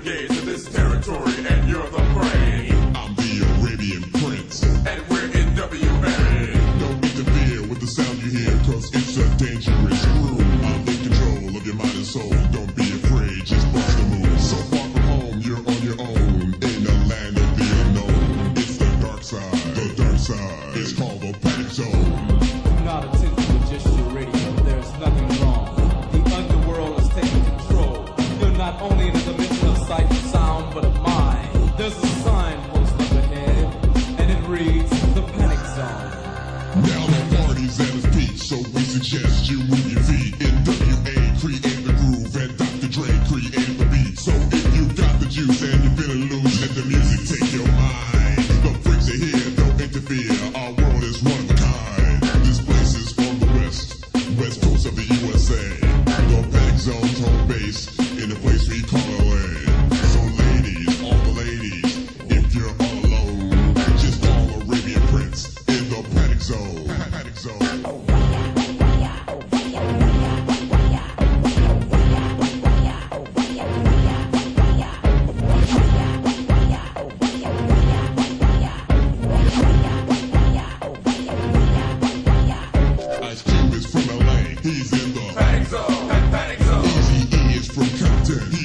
renegades in this territory, and you're the prey. I'm the Arabian Prince, and we're in WA. Don't interfere with the sound you hear, cause it's a dangerous groove. I'm in control of your mind and soul. Don't be afraid, just bust the move. So far from home, you're on your own, in the land of the unknown. It's the dark side, it's called the Panic Zone. Not attention to just your radio, there's nothing wrong. The underworld is taking control. You're not only in the dimension of sight and sound, but of mind. There's a signpost up ahead, and it reads the Panic Zone. Now the party's at its peak, so we suggest you move your feet. In WA, create the groove, and Dr. Dre created the beat. So if you got the juice and you're feeling loose, let the music take your mind. The freaks are here, don't interfere, our world is one of a kind. This place is on the west coast of the USA. The Panic Zone's home base, in the place we call LA. So ladies, all the ladies, if you're all alone, just call Arabian Prince in the Panic Zone. Panic Zone. Ice Cube is from LA, he's in the Panic Zone, Panic Zone. Eazy-E is from Compton.